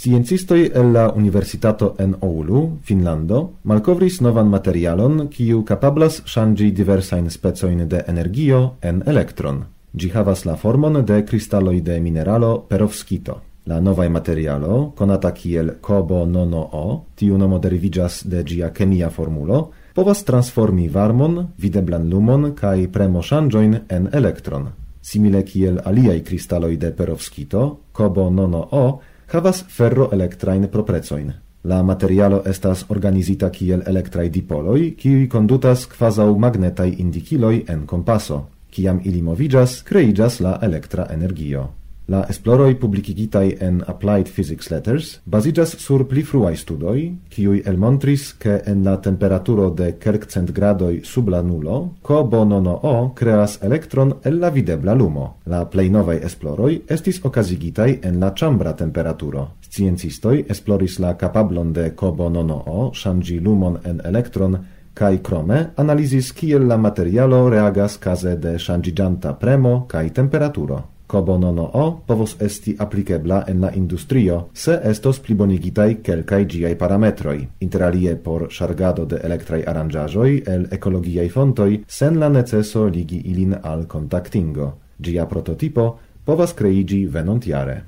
Sciencistoj el la Universitato en Oulu, Finnlando, malkovris novan materialon, kiu kapablas ŝanĝi diversajn specojn de energio en elektron. Ĝi havas la formon de kristaloj de mineralo perovskito. La novaj materialo, konata kiel COBO-NONO-O, tiu nomo deriviĝas de ĝia kemia formulo, povas transformi varmon, videblan lumon kaj premoŝanĝojn en elektron. Simile kiel aliaj kristaloj de perovskito, COBO-NONO-O havas ferroelektrajn proprecojn. La materialo estas organizita kiel elektraj dipoloj, kiuj kondutas kvazaŭ magnetaj indikiloj en kompaso. Kiam ili moviĝas, kreiĝas la elektra energio. La esploroj publikigitaj en Applied Physics Letters baziĝas sur pli fruaj studoj, kiuj elmontris, ke en la temperaturo de kelkcent gradoj sub la nulo, COBO-NONO-O kreas elektron el la videbla lumo. La plej novaj esploroj estis okazigitaj en la ĉambra temperaturo. Sciencistoj esploris la kapablon de COBO-NONO-O ŝanĝi lumon en elektron kaj krome analizis kiel la materialo reagas kaze de ŝanĝiĝanta premo kaj temperaturo. COBO-NONO-O povos esti aplikebla en la industrio se estos plibonigitaj kelkaj ĝiaj parametroj, interalie por ŝargado de elektraj aranĝaĵoj el ekologiaj fontoj sen la neceso ligi ilin al kontaktingo. Ĝia prototipo povas kreiĝi venontjare.